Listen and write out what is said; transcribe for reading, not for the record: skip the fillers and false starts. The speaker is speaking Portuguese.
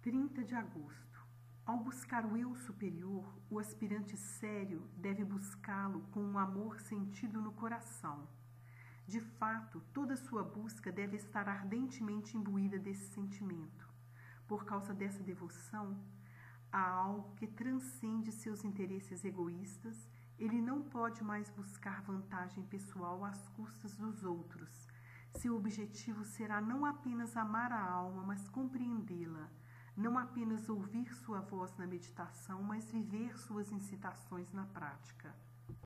30 de agosto. Ao buscar o eu superior, o aspirante sério deve buscá-lo com um amor sentido no coração. De fato, toda sua busca deve estar ardentemente imbuída desse sentimento. Por causa dessa devoção, há algo que transcende seus interesses egoístas. Ele não pode mais buscar vantagem pessoal às custas dos outros. Seu objetivo será não apenas amar a alma, mas compreendê-la. Não apenas ouvir sua voz na meditação, mas viver suas incitações na prática.